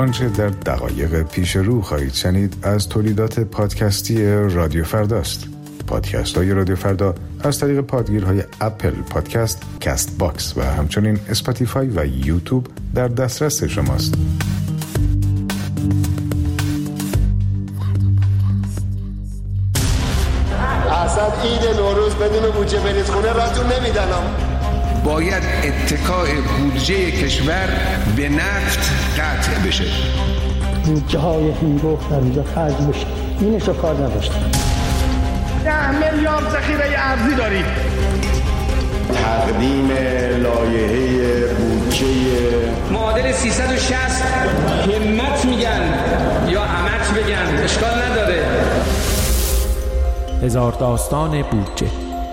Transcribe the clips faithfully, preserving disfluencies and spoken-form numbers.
آنچه در دقایق پیش رو خواهید شنید از تولیدات پادکستی رادیو فرداست. پادکست های رادیو فردا از طریق پادگیرهای اپل پادکست، کست باکس و همچنین اسپاتیفای و یوتیوب در دسترس شماست. اصلا عید نوروز بدون بودجه برید خونه راتون نمیدنم. باید اتکای بودجه کشور به نفت قطع بشه. بودجه های هنگفت در اینجا خرج بشه. اینشو کار نداشتم. ده میلیارد ذخیره ارزی داریم. تقدیم لایحه بودجه معادل سیصد و شصت همت میگن یا همت بگن اشکال نداره. هزار داستان بودجه.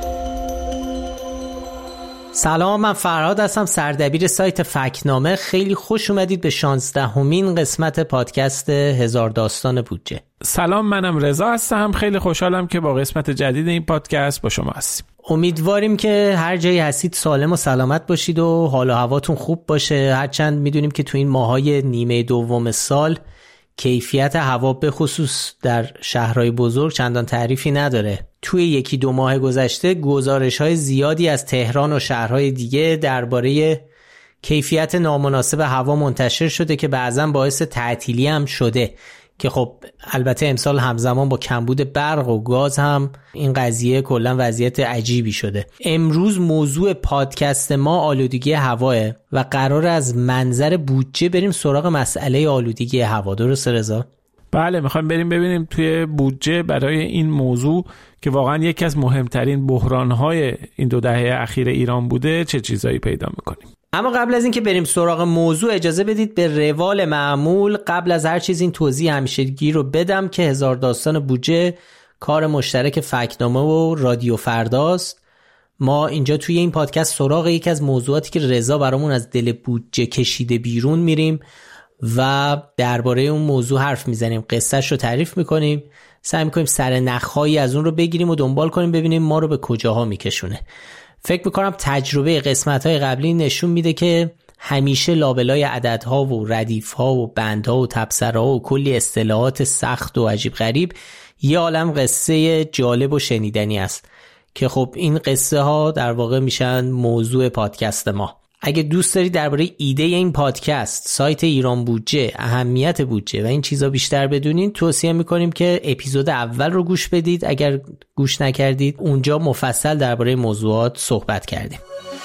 سلام، من فرهاد هستم، سردبیر سایت فکتنامه. خیلی خوش اومدید به شانزدهمین قسمت پادکست هزار داستان بودجه. سلام، منم رضا هستم. خیلی خوشحالم که با قسمت جدید این پادکست با شما هستیم. امیدواریم که هر جایی هستید سالم و سلامت باشید و حال و هواتون خوب باشه. هرچند میدونیم که تو این ماهای نیمه دوم سال کیفیت هوا به خصوص در شهرهای بزرگ چندان تعریفی نداره. توی یکی دو ماه گذشته گزارش‌های زیادی از تهران و شهرهای دیگه درباره کیفیت نامناسب هوا منتشر شده که بعضن باعث تعطیلی هم شده که خب البته امسال همزمان با کمبود برق و گاز هم این قضیه کلا وضعیت عجیبی شده. امروز موضوع پادکست ما آلودگی هواه و قرار از منظر بودجه بریم سراغ مسئله آلودگی هوا. درسته رضا؟ بله، میخوایم بریم ببینیم توی بودجه برای این موضوع که واقعا یکی از مهمترین بحران‌های این دو دهه اخیر ایران بوده چه چیزایی پیدا میکنیم. اما قبل از این که بریم سراغ موضوع اجازه بدید به روال معمول قبل از هر چیز این توضیح همیشگی رو بدم که هزار داستان بودجه کار مشترک فکتنامه و رادیو فرداست. ما اینجا توی این پادکست سراغ یکی از موضوعاتی که رضا برامون از دل بودجه کشیده بیرون میریم و درباره اون موضوع حرف میزنیم، قصهش رو تعریف میکنیم، سعی میکنیم سر نخهایی از اون رو بگیریم و دنبال کنیم ببینیم ما رو به کجاها میکشونه. فکر میکنم تجربه قسمت‌های قبلی نشون میده که همیشه لابلای عددها و ردیف‌ها و بندها و تبصره‌ها و کلی اصطلاحات سخت و عجیب غریب یه عالم قصه جالب و شنیدنی است که خب این قصه ها در واقع میشن موضوع پادکست ما. اگه دوست دارید درباره ایده این پادکست، سایت ایران بودجه، اهمیت بودجه و این چیزا بیشتر بدونین، توصیه میکنیم که اپیزود اول رو گوش بدید. اگر گوش نکردید اونجا مفصل درباره موضوعات صحبت کردیم.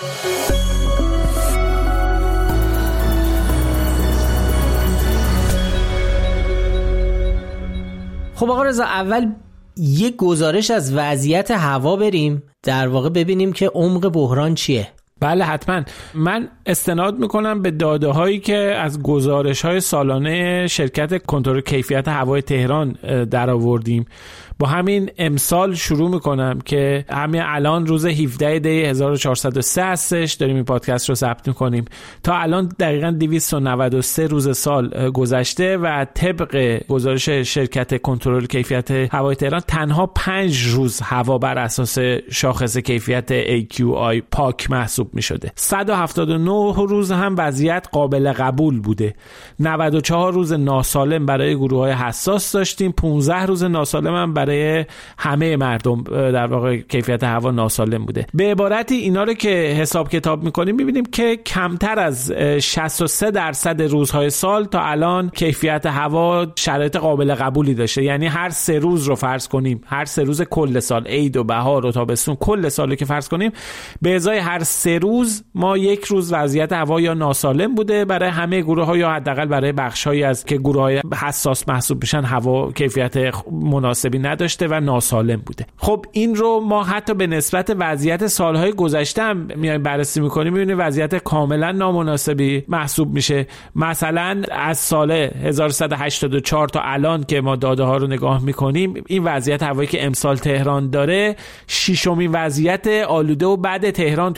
خب آقا رضا، اول یه گزارش از وضعیت هوا بریم در واقع ببینیم که عمق بحران چیه. بله حتما. من استناد میکنم به داده هایی که از گزارش های سالانه شرکت کنترل کیفیت هوای تهران در آوردیم. با همین امسال شروع میکنم که همین الان روز هفدهم دی هزار و چهارصد و سه هستش، داریم این پادکست رو ضبط میکنیم. تا الان دقیقاً دویست و نود و سه روز سال گذشته و طبق گزارش شرکت کنترل کیفیت هوای تهران تنها پنج روز هوا بر اساس شاخص کیفیت ای کیو آی پاک محسوب میشده. صد و هفتاد و نه روز هم وضعیت قابل قبول بوده. نود و چهار روز ناسالم برای گروه‌های حساس داشتیم. پانزده روز ناسالم هم برای همه مردم در واقع کیفیت هوا ناسالم بوده. به عبارتی اینا رو که حساب کتاب میکنیم میبینیم که کمتر از شصت و سه درصد روزهای سال تا الان کیفیت هوا شرایط قابل قبولی داشته. یعنی هر سه روز رو فرض کنیم، هر سه روز کل سال، عید و بهار و تابستون، کل سال رو که فرض کنیم، به ازای هر سه روز ما یک روز وضعیت هوا یا ناسالم بوده برای همه گروه‌ها یا حداقل برای بخش‌هایی از که گروه‌های حساس محسوب میشن هوا کیفیت مناسبی نداشته و ناسالم بوده. خب این رو ما حتی به نسبت وضعیت سالهای گذشته هم میایم بررسی میکنیم، میبینیم وضعیت کاملا نامناسبی محسوب میشه. مثلا از سال هزار و سیصد و هشتاد و چهار تا الان که ما داده ها رو نگاه میکنیم، این وضعیت هوایی که امسال تهران داره ششمین وضعیت آلوده و بد تهران توی بیست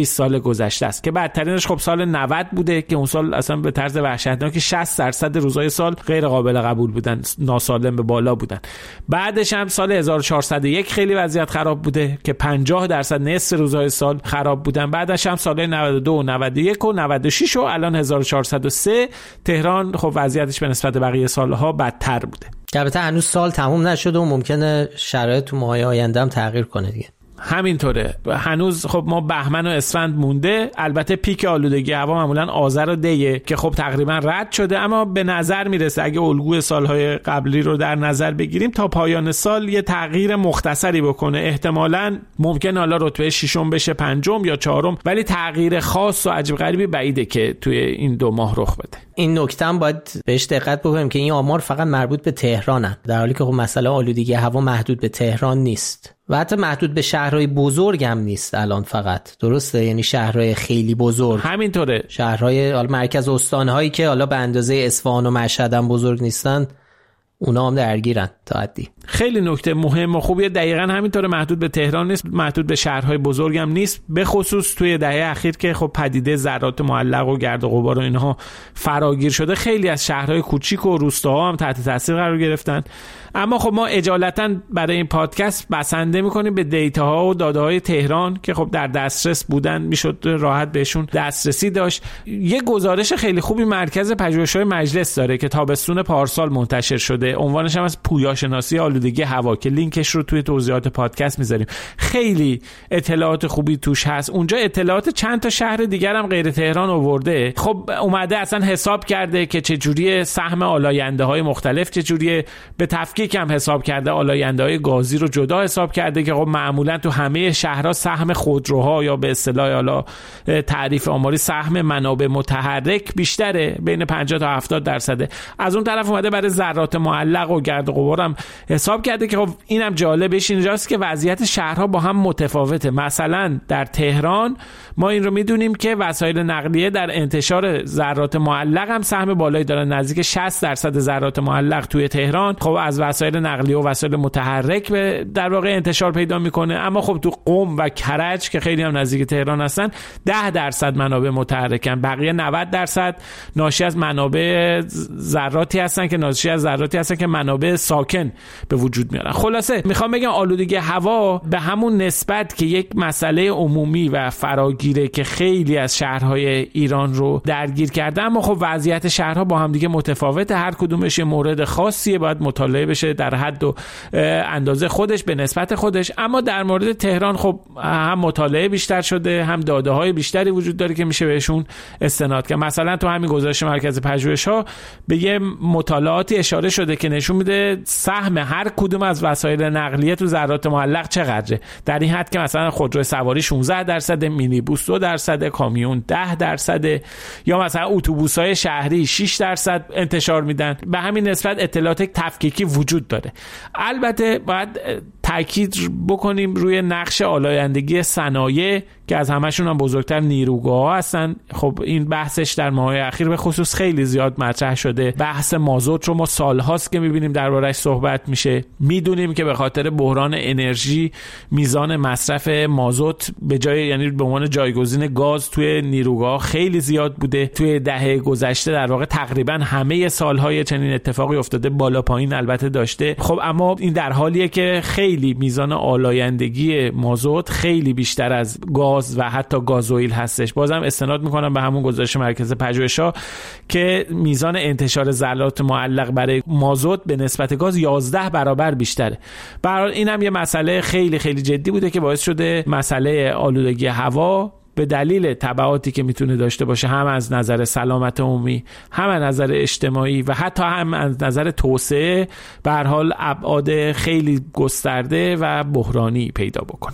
بیست سال گذشته است که بدترینش خب سال نود بوده که اون سال اصلا به طرز وحشتناکی شصت درصد روزهای سال غیر قابل قبول بودن، ناسالم به بالا بودن. بعدش هم سال هزار و چهارصد و یک خیلی وضعیت خراب بوده که پنجاه درصد نصف روزهای سال خراب بودن. بعدش هم سال نود و دو و نود و یک و نود و شش و الان هزار و چهارصد و سه تهران خب وضعیتش به نسبت بقیه سالها بدتر بوده. البته هنوز سال تموم نشده و ممکنه شرایط تو ماهای آینده هم تغییر کنه دیگه. همینطوره، هنوز خب ما بهمن و اسفند مونده. البته پیک آلودگی هوا معمولا آذر و دیه که خب تقریبا رد شده، اما به نظر میرسه اگه الگوی سالهای قبلی رو در نظر بگیریم تا پایان سال یه تغییر مختصری بکنه. احتمالاً ممکن حالا رتبه ششم بشه پنجم یا چهارم، ولی تغییر خاص و عجیب غریبی بعیده که توی این دو ماه رخ بده. این نکته هم باید بهش دقت بکنیم که این آمار فقط مربوط به تهرانن، در حالی که خب مسئله آلودگی هوا محدود به تهران نیست و حتی محدود به شهرهای بزرگ هم نیست الان فقط. درسته؟ یعنی شهرهای خیلی بزرگ همینطوره، شهرهای حالا مرکز استانهایی که حالا به اندازه اصفهان و مشهد هم بزرگ نیستن اونا هم درگیرن تا حدی. خیلی نکته مهم و خوبیه، دقیقاً همینطوره، محدود به تهران نیست، محدود به شهرهای بزرگ هم نیست، به خصوص توی دهه اخیر که خب پدیده ذرات معلق و گرد و غبار و اینها فراگیر شده. خیلی از شهرهای کوچیک و روستاها هم تحت تاثیر قرار گرفتن. اما خب ما اجالتاً برای این پادکست بسنده میکنیم به دیتاها و داده‌های تهران که خب در دسترس بودن، میشد راحت بهشون دسترسی داشت. یه گزارش خیلی خوبی مرکز پژوهش‌های مجلس داره که تابستون پارسال منتشر شده، عنوانش هم از پویاشناسی آلودگی هوا که لینکش رو توی توضیحات پادکست میذاریم. خیلی اطلاعات خوبی توش هست. اونجا اطلاعات چند تا شهر دیگر هم غیر تهران آورده. خب اومده اصلا حساب کرده که چه جوری سهم آلاینده‌های مختلف چه جوری، به تفکیک هم حساب کرده آلاینده‌های گازی رو جدا حساب کرده که خب معمولا تو همه شهرها سهم خودروها یا به اصطلاح حالا تعریف آماری سهم منابع متحرک بیشتره، بین پنجاه تا هفتاد درصده. از اون طرف اومده برای ذرات معلق و گرد و غبار هم حساب کرده که خب اینم جالبش اینجاست که وضعیت شهرها با هم متفاوته. مثلا در تهران ما این رو میدونیم که وسایل نقلیه در انتشار ذرات معلق هم سهم بالایی دارن، نزدیک شصت درصد ذرات معلق توی تهران خب از وسایل نقلیه و وسایل متحرک به در واقع انتشار پیدا میکنه. اما خب تو قم و کرج که خیلی هم نزدیک تهران هستن ده درصد منابع متحرکن، بقیه نود درصد ناشی از منابع ذراتی هستن که ناشی از ذراتی هستن که منابع ساکن به وجود میارن. خلاصه میخوام بگم آلودگی هوا به همون نسبت که یک مسئله عمومی و فراگیره که خیلی از شهرهای ایران رو درگیر کرده، اما خب وضعیت شهرها با هم دیگه متفاوته، هر کدومش یه مورد خاصیه، باید مطالعه بشه در حد و اندازه خودش به نسبت خودش. اما در مورد تهران خب هم مطالعه بیشتر شده، هم داده های بیشتری وجود داره که میشه بهشون استناد کرد. مثلا تو همین گزارش مرکز پژوهش‌ها به یه مطالعاتی اشاره شده که نشون میده سهم هر کدوم از وسایل نقلیه تو ذرات معلق چقدره، در این حد که مثلا خودرو سواری شانزده درصد، مینیبوس دو درصد، کامیون ده درصد، یا مثلا اتوبوس‌های شهری شش درصد انتشار میدن. به همین نسبت اطلاعات تفکیکی وجود داره. البته باید تاکید بکنیم روی نقش آلایندگی صنایع که از همشون هم بزرگتر نیروگاه‌ها هستن. خب این بحثش در ماه‌های اخیر به خصوص خیلی زیاد مطرح شده. بحث مازوت رو ما سال‌هاست که می‌بینیم درباره‌اش صحبت میشه. می‌دونیم که به خاطر بحران انرژی میزان مصرف مازوت به جای یعنی به عنوان جایگزین گاز توی نیروگاه خیلی زیاد بوده. توی دهه گذشته در واقع تقریبا همه سال‌های چنین اتفاقی افتاده، بالا پایین البته داشته. خب اما این در حالیه که خیلی میزان آلایندگی مازوت خیلی بیشتر از گاز و حتی گازوئیل هستش. بازم استناد میکنم به همون گزارش مرکز پژوهش‌ها که میزان انتشار ذرات معلق برای مازوت به نسبت گاز یازده برابر بیشتره. به هر حال این هم یه مسئله خیلی خیلی جدی بوده که باعث شده مسئله آلودگی هوا به دلیل تبعاتی که میتونه داشته باشه، هم از نظر سلامت عمومی، هم از نظر اجتماعی و حتی هم از نظر توسعه، به هر حال ابعاد خیلی گسترده و بحرانی پیدا بکنه.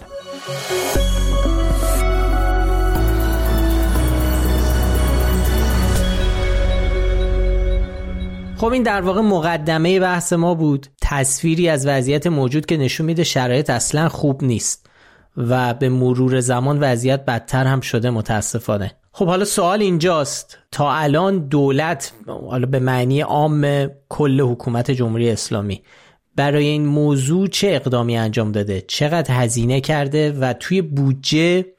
خب این در واقع مقدمه بحث ما بود، تصویری از وضعیت موجود که نشون میده شرایط اصلا خوب نیست و به مرور زمان وضعیت بدتر هم شده متاسفانه. خب حالا سوال اینجاست، تا الان دولت، حالا به معنی عام کل حکومت جمهوری اسلامی، برای این موضوع چه اقدامی انجام داده؟ چقدر هزینه کرده و توی بودجه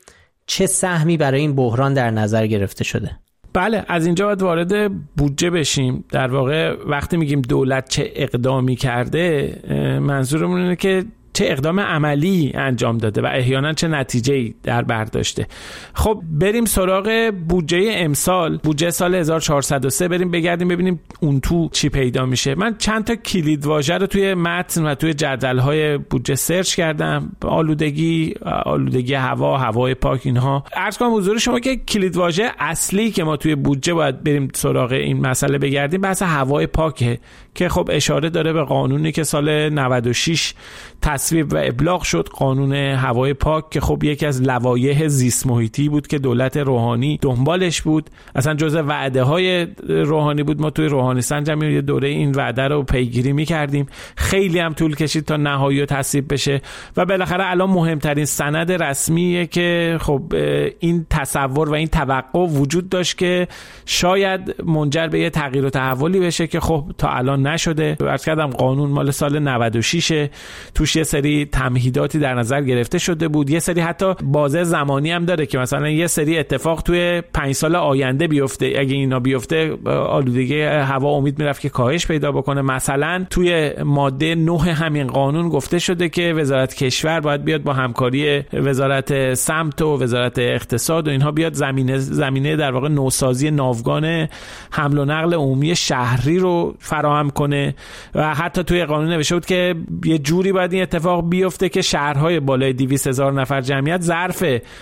چه سهمی برای این بحران در نظر گرفته شده؟ بله، از اینجا باید وارد بودجه بشیم. در واقع وقتی میگیم دولت چه اقدامی کرده، منظورمون اینه که چه اقدام عملی انجام داده و احیانا چه نتیجه‌ای در بر داشته. خب بریم سراغ بودجه امسال، بودجه سال هزار و چهارصد و سه، بریم بگردیم ببینیم اون تو چی پیدا میشه. من چند تا کلید واژه رو توی متن و توی جدول‌های بودجه سرچ کردم: آلودگی، آلودگی هوا، هوای پاک، اینها. عرض کنم حضور شما که کلید واژه اصلی که ما توی بودجه باید بریم سراغ این مسئله بگردیم بحث هوای پاکه که خب اشاره داره به قانونی که سال نود و شش تصویب و ابلاغ شد، قانون هوای پاک، که خب یکی از لوایح زیست محیطی بود که دولت روحانی دنبالش بود. اصلا جزء وعده های روحانی بود. ما توی روحانی سنج هم یه دوره این وعده رو پیگیری می‌کردیم. خیلی هم طول کشید تا نهایی و تصویب بشه و بالاخره الان مهمترین سند رسمیه که خب این تصور و این توقع وجود داشت که شاید منجر به یه تغییر و تحولی بشه که خب تا الان نشده. عرض کردم قانون مال سال نود و شش، توش یه سری تمهیداتی در نظر گرفته شده بود، یه سری حتی بازه زمانی هم داره که مثلا یه سری اتفاق توی پنج سال آینده بیفته. اگه اینا بیفته آلودگی هوا امید میرفت که کاهش پیدا بکنه. مثلا توی ماده نه همین قانون گفته شده که وزارت کشور باید بیاد با همکاری وزارت سمت و وزارت اقتصاد و اینها بیاد زمینه زمینه در واقع نوسازی ناوگان حمل و نقل عمومی شهری رو فراهم کنه و حتی توی قانون نوشته بود که یه جوری باید این اتفاق بیفته که شهرهای بالای دویست هزار نفر جمعیت ظرف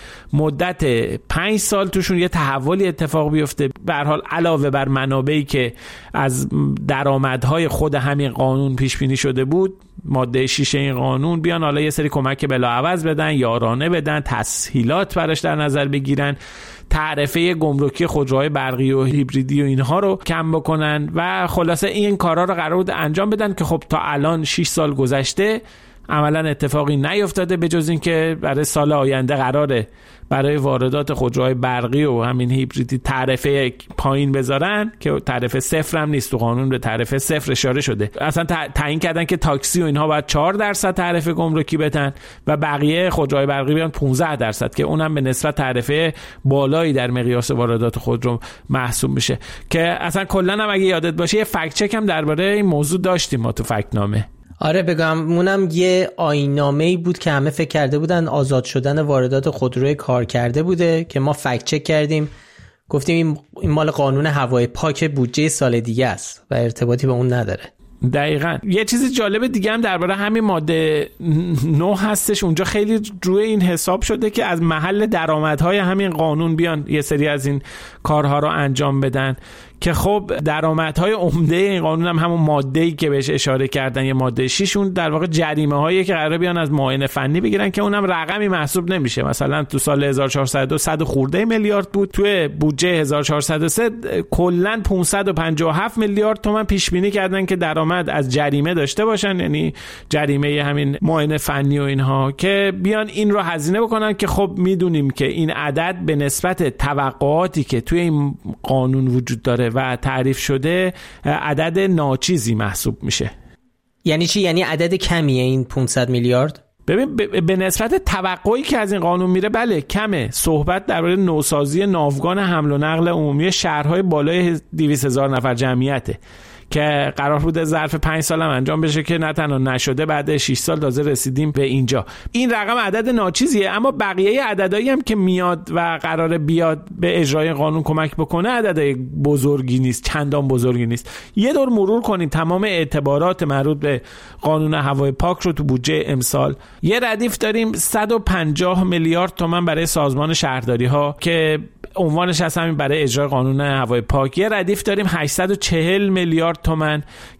مدت پنج سال توشون یه تحولی اتفاق بیفته. به هر حال علاوه بر منابعی که از درآمدهای خود همین قانون پیش بینی شده بود، ماده شش این قانون بیان حالا یه سری کمک بلاعوض بدن، یارانه بدن، تسهیلات براش در نظر بگیرن، تعرفه گمرکی خودروهای برقی و هیبریدی و اینها رو کم بکنن و خلاصه این کارا رو قرار بود انجام بدن که خب تا الان شش سال گذشته عملا اتفاقی نیفتاده، به جز این که برای سال آینده قراره برای واردات خودروهای برقی و همین هیبریدی تعرفه پایین بذارن که تعرفه صفر هم نیست، تو قانون به تعرفه صفر اشاره شده. اصلا تعیین کردن که تاکسی و اینها باید چهار درصد تعرفه گمرکی بدن و بقیه خودروهای برقی بیان پانزده درصد که اونم به نسبت تعرفه بالایی در مقیاس واردات خودرو محسوب میشه. که اصلا کلا هم اگه یادت باشه یه فکت چک هم درباره این موضوع داشتیم ما تو فکت نامه. آره بگم، اونم یه آیین‌نامه‌ای بود که همه فکر کرده بودن آزاد شدن واردات خودروی کار کرده بوده که ما فکت چک کردیم، گفتیم این مال قانون هوای پاک بودجه سال دیگه است و ارتباطی به اون نداره. دقیقاً. یه چیز جالب دیگه هم درباره همین ماده نه هستش، اونجا خیلی روی این حساب شده که از محل درآمدهای همین قانون بیان یه سری از این کارها رو انجام بدن که خب درآمدهای عمده این قانون هم همون ماده‌ای که بهش اشاره کردن، یه ماده شش، اون در واقع جریمه هایی که قراره بیان از معاینه فنی بگیرن که اونم رقمی محسوب نمیشه. مثلا تو سال هزار و چهارصد و دو صد خورده میلیارد بود، توی بودجه هزار و چهارصد و سه کلا پانصد و پنجاه و هفت میلیارد تومان پیش بینی کردن که درآمد از جریمه داشته باشن، یعنی جریمه همین معاینه فنی و اینها، که بیان این رو هزینه بکنن که خب میدونیم که این عدد به نسبت توقعاتی که توی این قانون وجود داره و تعریف شده عدد ناچیزی محسوب میشه. یعنی چی؟ یعنی عدد کمیه این پانصد میلیارد؟ ببین به نسبت توقعی که از این قانون میره بله کمه. صحبت درباره نوسازی ناوگان حمل و نقل عمومی شهرهای بالای دویست هزار نفر جمعیته که قرار بوده ظرف پنج سال هم انجام بشه که نه تنها نشده، بعد شش سال تازه رسیدیم به اینجا. این رقم عدد ناچیزیه، اما بقیه عددایی هم که میاد و قراره بیاد به اجرای قانون کمک بکنه عدد بزرگی نیست، چندان بزرگی نیست. یه دور مرور کنیم تمام اعتبارات مربوط به قانون هوای پاک رو تو بودجه امسال. یه ردیف داریم صد و پنجاه میلیارد تومان برای سازمان شهرداری ها که عنوانش هست همین برای اجرای قانون هوای پاک. یه ردیف داریم هشتصد و چهل میلیارد تومان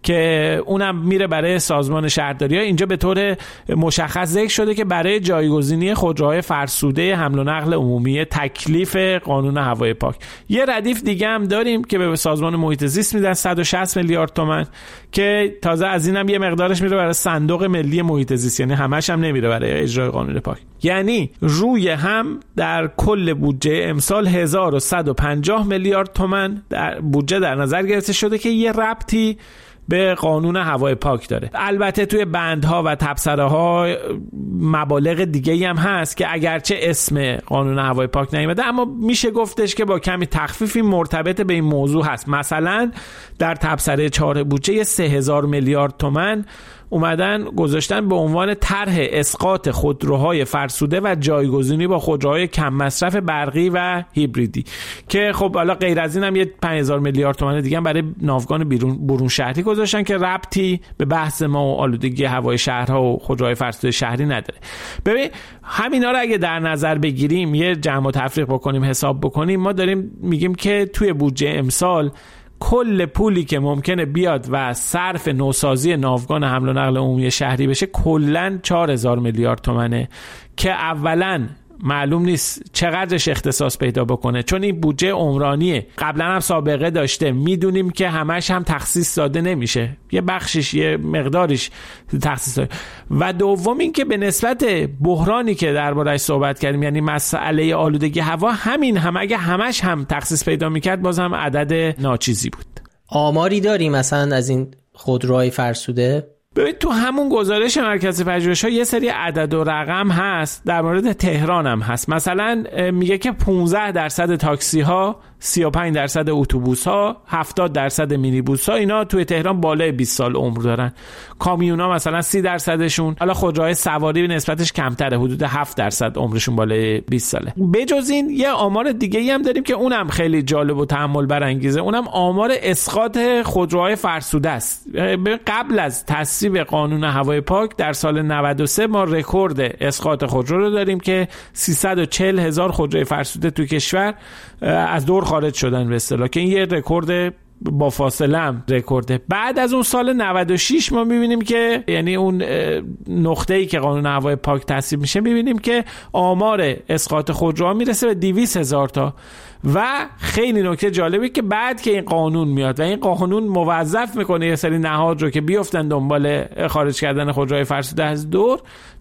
که اونم میره برای سازمان شهرداری ها. اینجا به طور مشخص ذکر شده که برای جایگزینی خودروهای فرسوده حمل و نقل عمومی تکلیف قانون هوای پاک. یه ردیف دیگه هم داریم که به سازمان محیط زیست میدن صد و شصت میلیارد تومان که تازه از اینم یه مقدارش میره برای صندوق ملی محیط زیست، یعنی همش هم نمیره برای اجرای قانون پاک. یعنی روی هم در کل بودجه امسال هزار و صد و پنجاه میلیارد تومان در بودجه در نظر گرفته شده که یه ربطی به قانون هوای پاک داره. البته توی بندها و تبصره‌ها مبالغ دیگه‌ای هم هست که اگرچه اسم قانون هوای پاک نیامده، اما میشه گفتش که با کمی تخفیفی مرتبط به این موضوع هست. مثلا در تبصره چهار بودجه سه هزار میلیارد تومان اومدن گذاشتن به عنوان طرح اسقاط خودروهای فرسوده و جایگزینی با خودروهای کم مصرف برقی و هیبریدی، که خب حالا غیر از این هم یه پنج هزار میلیارد تومان دیگه هم برای ناوگان بیرون برون شهری گذاشتن که ربطی به بحث ما و آلودگی هوای شهرها و خودروهای فرسوده شهری نداره. ببین همینا رو اگه در نظر بگیریم، یه جمع و تفریق بکنیم، حساب بکنیم، ما داریم میگیم که توی بودجه امسال کل پولی که ممکنه بیاد و صرف نوسازی ناوگان حمل و نقل عمومی شهری بشه کلاً چهار هزار میلیارد تومانه که اولاً معلوم نیست چقدرش اختصاص پیدا بکنه، چون این بودجه عمرانیه، قبلا هم سابقه داشته، میدونیم که همش هم تخصیص داده نمیشه، یه بخشش یه مقداریش تخصیص داده. و دوم این که به نسبت بحرانی که درباره‌اش صحبت کردیم، یعنی مسئله آلودگی هوا، همین هم اگه همش هم تخصیص پیدا میکرد باز هم عدد ناچیزی بود. آماری داری مثلا از این خودروهای فرسوده؟ ببین تو همون گزارش مرکز پژوهش‌ها یه سری عدد و رقم هست، در مورد تهران هم هست. مثلا میگه که پانزده درصد تاکسی ها، سی و پنج درصد اتوبوس ها، هفتاد درصد مینیبوس ها اینا توی تهران بالای بیست سال عمر دارن. کامیون ها مثلا سی درصدشون، حالا خودروهای سواری نسبتش کمتره، حدود هفت درصد عمرشون بالای بیست ساله. بجز این یه آمار دیگه‌ای هم داریم که اونم خیلی جالب و تأمل برانگیزه، اونم آمار اسقاط خودروهای فرسوده است. قبل از تصویب قانون هوای پاک در سال نود و سه ما رکورد اسقاط خودرو رو داریم که سیصد و چهل هزار خودروی فرسوده تو کشور از دور خارج شدن به اصطلاح، که این یه رکورد با فاصله هم رکورده. بعد از اون سال نود و شش ما میبینیم که یعنی اون نقطه‌ای که قانون هوای پاک تصویب میشه، میبینیم که آمار اسقاط خودروها میرسه به دویست هزار تا. و خیلی نکته جالبه که بعد که این قانون میاد و این قانون موظف میکنه یه سری نهاد رو که بیفتن دنبال خارج کردن خودروهای فرسوده از دور،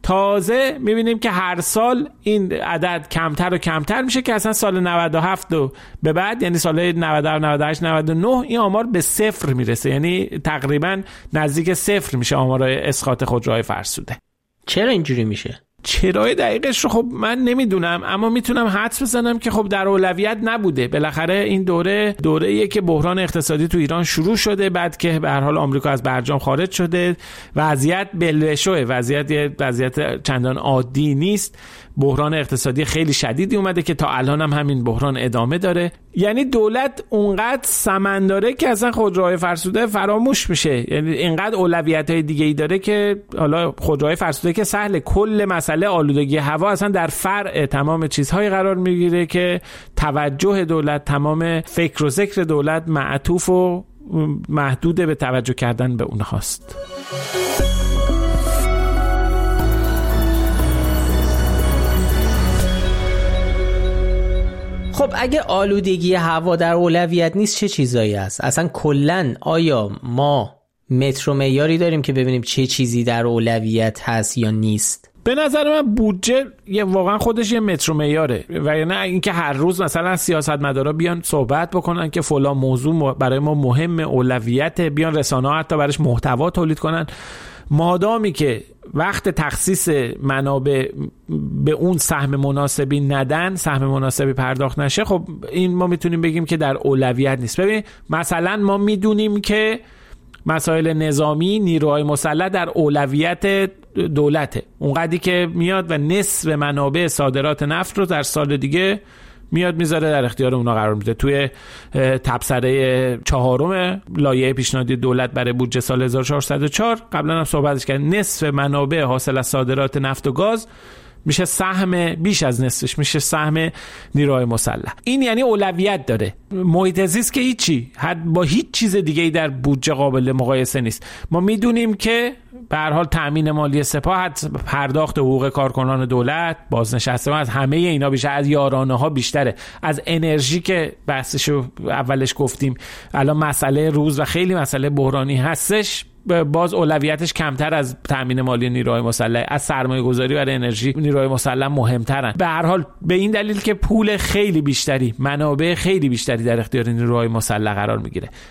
تازه میبینیم که هر سال این عدد کمتر و کمتر میشه که اصلا سال نود و هفت و به بعد، یعنی سال نود و هفت، نود و هشت، نود و نه این آمار به صفر میرسه، یعنی تقریبا نزدیک صفر میشه آمار اسقاط خودروهای فرسوده. چرا اینجوری میشه؟ چرای دقیقش رو خب من نمیدونم، اما میتونم حدس بزنم که خب در اولویت نبوده. بالاخره این دوره دوره‌ایه که بحران اقتصادی تو ایران شروع شده، بعد که به هر حال آمریکا از برجام خارج شده، وضعیت بلوشوه، وضعیت وضعیت چندان عادی نیست، بحران اقتصادی خیلی شدیدی اومده که تا الان هم همین بحران ادامه داره. یعنی دولت اونقدر سمن داره که اصلا خودروهای فرسوده فراموش میشه، یعنی اینقدر اولویت‌های دیگه‌ای داره که حالا خودروهای فرسوده که سهل، کل مسئله آلودگی هوا اصلا در فرع تمام چیزهای قرار میگیره که توجه دولت، تمام فکر و ذکر دولت معطوف و محدود به توجه کردن به اونهاست. خب اگه آلودگی هوا در اولویت نیست چه چیزایی هست؟ اصلا کلن آیا ما متر و معیاری داریم که ببینیم چه چیزی در اولویت هست یا نیست؟ به نظر من بودجه یه واقعا خودش یه متر و معیاره، و یا نه اینکه هر روز مثلا سیاستمدارا بیان صحبت بکنن که فلان موضوع برای ما مهم، اولویت، بیان رسانه‌ها حتی براش محتوا تولید کنن. مادامی که وقت تخصیص منابع به اون سهم مناسبی ندن، سهم مناسبی پرداخت نشه، خب این ما میتونیم بگیم که در اولویت نیست. ببین مثلا ما میدونیم که مسائل نظامی، نیروهای مسلح در اولویت دولته، اونقدری که میاد و نصف منابع صادرات نفت رو در سال دیگه میاد میذاره در اختیار اونا قرار میده. توی تبصره چهارم لایحه پیشنهادی دولت برای بودجه سال هزار و چهارصد و چهار قبلا هم صحبتش کردن، نصف منابع حاصل از صادرات نفت و گاز میشه سهم، بیش از نصفش میشه سهم نیروهای مسلح. این یعنی اولویت داره. محیط زیست که هیچی، حد با هیچ چیز دیگه‌ای در بودجه قابل مقایسه نیست. ما میدونیم که به هر حال تامین مالی سپاه، پرداخت حقوق کارکنان دولت، بازنشستگان، از همه اینا بیشتر، از یارانه ها بیشتره، از انرژی که بحثشو اولش گفتیم الان مسئله روز و خیلی مسئله بحرانی هستش، باز اولویتش کمتر از تامین مالی نیروهای مسلح، از سرمایه گذاری برای انرژی نیروهای مسلح مهمترن. به هر حال به این دلیل که پول خیلی بیشتری، منابع خیلی بیشتری در اختیار نیروهای مسلح قرار میگیره.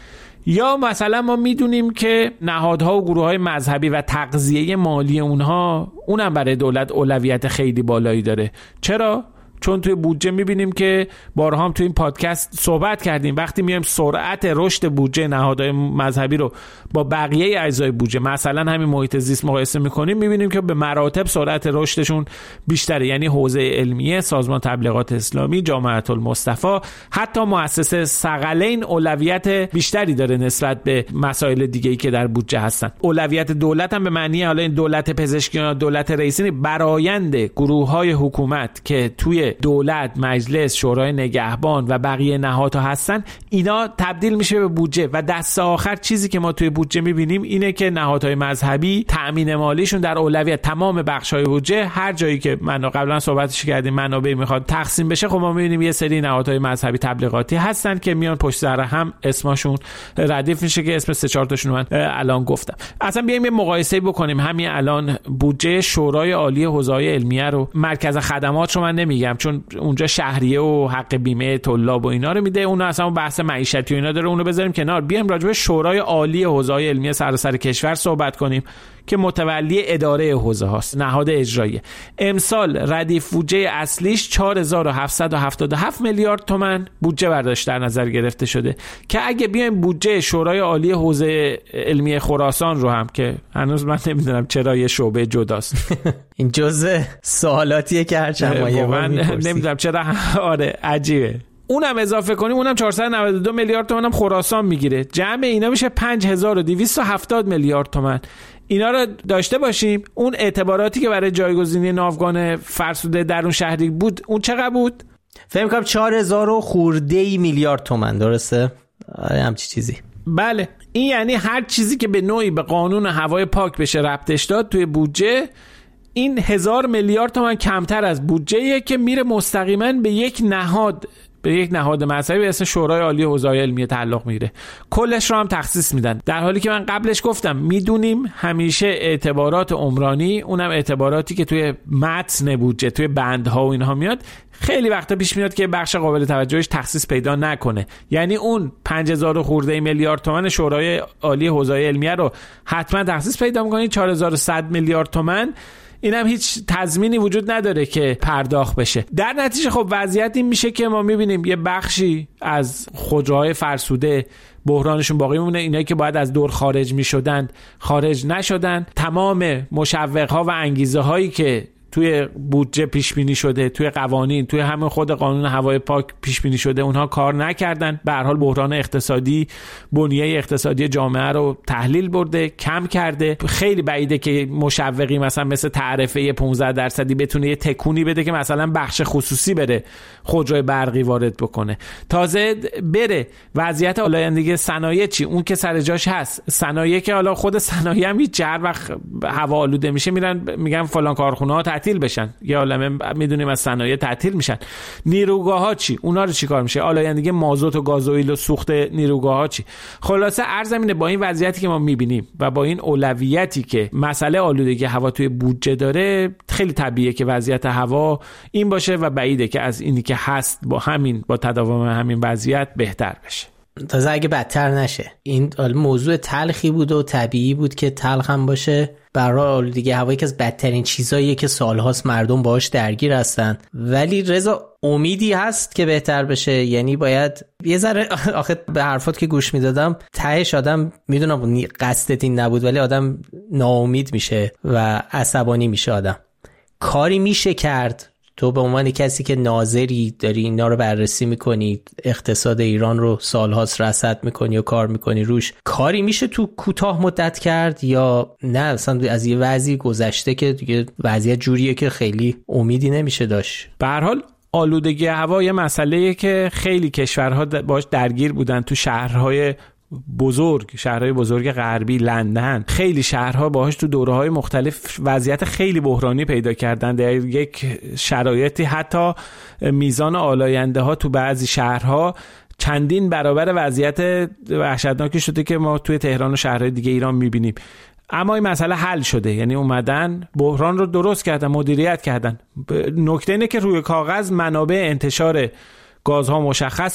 یا مثلا ما میدونیم که نهادها و گروه‌های مذهبی و تغذیه مالی اونها اونم برای دولت اولویت خیلی بالایی داره. چرا؟ چون توی بودجه میبینیم که بارها هم توی این پادکست صحبت کردیم، وقتی میایم سرعت رشد بودجه نهادهای مذهبی رو با بقیه اجزای بودجه مثلا همین محیط زیست مقایسه میکنیم، میبینیم که به مراتب سرعت رشدشون بیشتره. یعنی حوزه علمیه، سازمان تبلیغات اسلامی، جامعه المصطفی، حتی مؤسسه ثقلین اولویت بیشتری داره نسبت به مسائل دیگه‌ای که در بودجه هستن. اولویت دولت هم به معنی حالا این دولت پزشکی یا دولت رئیسی، برآیند گروه‌های حکومت که توی دولت، مجلس، شورای نگهبان و بقیه نهادها هستن، اینا تبدیل میشه به بودجه و دست آخر چیزی که ما توی بودجه میبینیم اینه که نهادهای مذهبی تأمین مالیشون در اولویت تمام بخش‌های بودجه، هر جایی که من قبلا صحبتش کردیم منابع میخواد تقسیم بشه، خب ما میبینیم یه سری نهادهای مذهبی تبلیغاتی هستن که میان پشت سر هم اسمشون ردیف میشه که اسم سه چهار تاشون من الان گفتم. اصلا بیایم یه مقایسه بکنیم. همین الان بودجه شورای عالی حوزه‌های علمیه رو، مرکز خدمات رو من نمیگم چون اونجا شهریه و حق بیمه طلاب و اینا رو میده، اون اصلا بحث معیشتی و اینا داره، اونو بذاریم کنار. بیایم راجع به شورای عالی حوزه‌های علمیه سراسر کشور صحبت کنیم که متولی اداره حوزه هاست، نهاد اجرایی. امسال ردیف بودجه اصلیش چهار هزار و هفتصد و هفتاد و هفت میلیارد تومان بودجه برداشت در نظر گرفته شده که اگه بیایم بودجه شورای عالی حوزه علمیه خراسان رو هم، که هنوز من نمیدونم چرا یه شعبه جداست این جزء سوالاتیه که هرچند ما یه بار میپرسیم، نمیدونم چرا، آره عجیبه، اونم اضافه کنیم اونم چهارصد و نود و دو میلیارد تومان هم خراسان میگیره، جمع اینا میشه پنج هزار و دویست و هفتاد میلیارد تومان. اینا رو داشته باشیم. اون اعتباراتی که برای جایگزینی ناوگان فرسوده در اون شهری بود اون چقدر بود؟ فکر کنم چهار هزار و خورده میلیارد تومان، درسته؟ آره همچی چیزی. بله، این یعنی هر چیزی که به نوعی به قانون هوای پاک بشه ربطش داد توی بودجه، این هزار میلیارد تومان کمتر از بودجه‌ایه که میره مستقیما به یک نهاد، به یک نهاد مذهبی به اسم شورای عالی حوزه‌های علمیه تعلق میگیره. کلش رو هم تخصیص میدن، در حالی که من قبلش گفتم میدونیم همیشه اعتبارات عمرانی، اونم اعتباراتی که توی متن بودجه، توی بندها و اینها میاد، خیلی وقتا پیش میاد که بخش قابل توجهش تخصیص پیدا نکنه. یعنی اون پنج هزار خورده میلیارد تومان شورای عالی حوزه‌های علمیه رو حتما تخصیص پیدا می‌کنه. چهار هزار و صد میلیارد تومان اینم هیچ تضمینی وجود نداره که پرداخت بشه. در نتیجه خب وضعیت این میشه که ما میبینیم یه بخشی از خودروهای فرسوده بحرانشون باقی میمونه، اینایی که باید از دور خارج میشدن خارج نشدن، تمام مشوق‌ها و انگیزه هایی که توی بودجه پیش بینی شده، توی قوانین، توی همین خود قانون هوای پاک پیش بینی شده، اونها کار نکردن. به هر حال بحران اقتصادی بنیه اقتصادی جامعه رو تحلیل برده، کم کرده. خیلی بعیده که مشوقی مثلا مثل تعرفه پانزده درصدی بتونه یه تکونی بده که مثلا بخش خصوصی بره خودروی برقی وارد بکنه. تازه بره وضعیت آلایندگی صنایع چی؟ اون که سر جاش هست. صنایع که حالا خود صنایع هم هیچ هر وقت هوا آلوده میشه میرن میگن فلان کارخونه ها تعطیل بشن، یا عالمه میدونیم از صنایع تعطیل میشن. نیروگاه ها چی؟ اونا رو چیکار میشه؟ آلایندگی مازوت و گازوئیل و سوخت نیروگاه ها چی؟ خلاصه عرض اینه با این وضعیتی که ما میبینیم و با این اولویتی که مسئله آلودگی هوا توی بودجه داره، خیلی طبیعیه که وضعیت هوا این باشه و بعیده که از اینی که هست با همین با تداوم همین وضعیت بهتر بشه. تازه اگه بدتر نشه. این موضوع تلخی بود و طبیعی بود که تلخ هم باشه. برای آلودگی هوا یکی از بدترین چیزاییه که سالهاست مردم باهاش درگیر هستن، ولی رضا امیدی هست که بهتر بشه. یعنی باید یه ذره، آخه به حرفات که گوش میدادم تهش آدم، میدونم قصدت این نبود، ولی آدم ناامید میشه و عصبانی میشه. آدم کاری میشه کرد. تو به عنوان کسی که ناظری داری اینا رو بررسی میکنی، اقتصاد ایران رو سالهاست رصد میکنی و کار میکنی روش، کاری میشه تو کوتاه مدت کرد یا نه اصلا از یه وضعی گذشته که دیگه وضعیت جوریه که خیلی امیدی نمیشه داشت؟ به هر حال آلودگی هوا یه مسئله‌ایه که خیلی کشورها باش درگیر بودن. تو شهرهای بزرگ، شهرهای بزرگ غربی، لندن، خیلی شهرها باهاش تو دوره‌های مختلف وضعیت خیلی بحرانی پیدا کردن. در یک شرایطی حتی میزان آلاینده ها تو بعضی شهرها چندین برابر وضعیت وحشتناکی شده که ما توی تهران و شهرهای دیگه ایران میبینیم. اما این مسئله حل شده، یعنی اومدن بحران رو درست کردن، مدیریت کردن. نکته اینه که روی کاغذ منابع انتشار گازها مشخصه،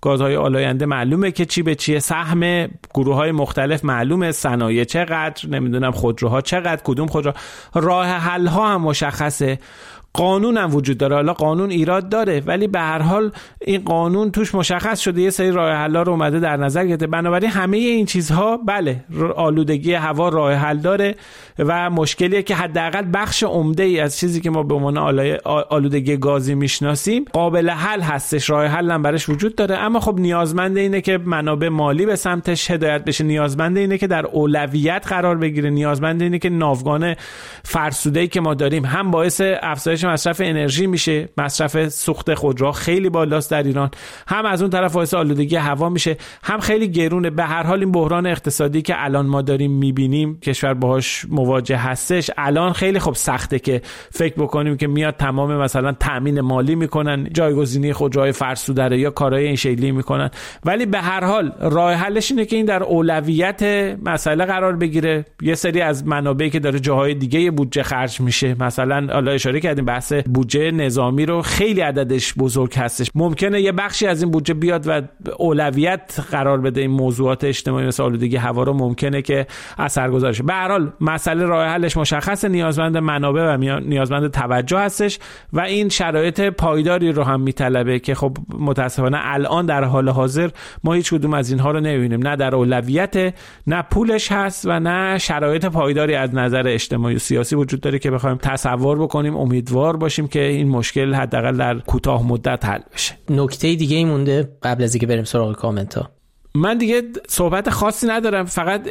گازهای آلاینده معلومه که چی به چیه، سهم گروه‌های مختلف معلومه، صنایع چقدر، نمیدونم خودروها چقدر، کدوم خودرو، راه حل ها هم مشخصه، قانون هم وجود داره. حالا قانون ایراد داره ولی به هر حال این قانون توش مشخص شده، یه سری راه حل‌ها رو اومده در نظر گرفته. بنابراین همه این چیزها بله آلودگی هوا راه حل داره و مشکلیه که حداقل بخش عمده ای از چیزی که ما به عنوان آلودگی گازی میشناسیم قابل حل هستش، راه حل هم براش وجود داره. اما خب نیازمند اینه که منابع مالی به سمتش هدایت بشه، نیازمند اینه که در اولویت قرار بگیره، نیازمند اینه که ناوگان فرسوده‌ای که ما داریم هم باعث افزایش مصرف انرژی میشه، مصرف سوخت خودرو خیلی بالاست در ایران، هم از اون طرف باعث آلودگی هوا میشه، هم خیلی گرونه. به هر حال این بحران اقتصادی که الان ما داریم میبینیم کشور باهاش مواجه هستش، الان خیلی خب سخته که فکر بکنیم که میاد تمام مثلا تامین مالی میکنن، جایگزینی خودروهای فرسوده رو یا کارهای این شکلی میکنن، ولی به هر حال راه حلش اینه که این در اولویت مسئله قرار بگیره. یه سری از منابعی که داره جاهای دیگه بودجه خرج میشه، مثلا حالا اشاره کردیم بحث بودجه نظامی رو، خیلی عددش بزرگ هستش، ممکنه یه بخشی از این بودجه بیاد و اولویت قرار بده این موضوعات اجتماعی مثل آلودگی هوا رو، ممکنه که اثرگذار شه. به هر حال مسئله راه حلش مشخصه، نیازمند منابع و نیازمند توجه هستش و این شرایط پایداری رو هم میطلبه که خب متاسفانه الان در حال حاضر ما هیچ کدوم از اینها رو نمیبینیم، نه در اولویت، نه پولش هست و نه شرایط پایداری از نظر اجتماعی و سیاسی وجود داره که بخوایم تصور بکنیم امیدوار باشیم که این مشکل حداقل در کوتاه مدت حل بشه. نکته دیگه ای مونده قبل از اینکه بریم سراغ کامنت ها؟ من دیگه صحبت خاصی ندارم، فقط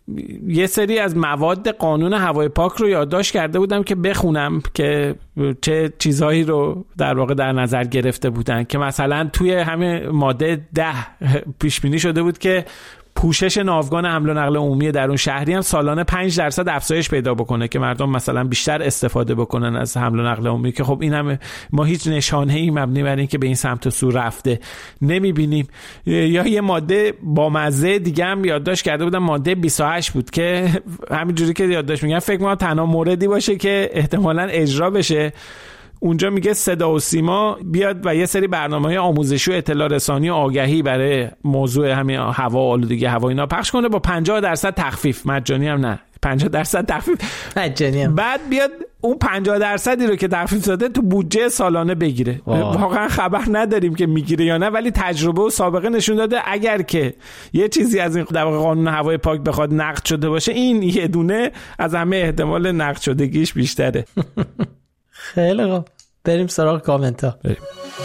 یه سری از مواد قانون هوای پاک رو یادداشت کرده بودم که بخونم که چه چیزهایی رو در واقع در نظر گرفته بودن، که مثلا توی همه ماده ده پیش بینی شده بود که پوشش ناوگان حمل و نقل عمومی درون شهری هم سالانه پنج درصد افزایش پیدا بکنه که مردم مثلا بیشتر استفاده بکنن از حمل و نقل عمومی، که خب این هم ما هیچ نشانه‌ای مبنی بر این که به این سمت و سو رفته نمیبینیم. یا یه ماده با مزه دیگه هم یادداشت کرده بودم، ماده بیست و هشت بود که همینجوری که یادداشت میگم فکر کنم تنها موردی باشه که احتمالاً اجرا بشه. اونجا میگه صدا و سیما بیاد و یه سری برنامه‌های آموزشی و اطلاع رسانی و آگهی برای موضوع همین هوا و آلودگی هوا اینا پخش کنه با پنجاه درصد تخفیف، مجانی هم نه، پنجاه درصد تخفیف مجانی هم. بعد بیاد اون پنجاه درصدی رو که تخفیف داده تو بودجه سالانه بگیره. واقعا خبر نداریم که میگیره یا نه، ولی تجربه و سابقه نشون داده اگر که یه چیزی از این در واقع قانون هوای پاک بخواد نقد شده باشه، این یه دونه از همه احتمال نقد شدگیش بیشتره. خیلی خوب، بریم سراغ کامنت ها. بریم.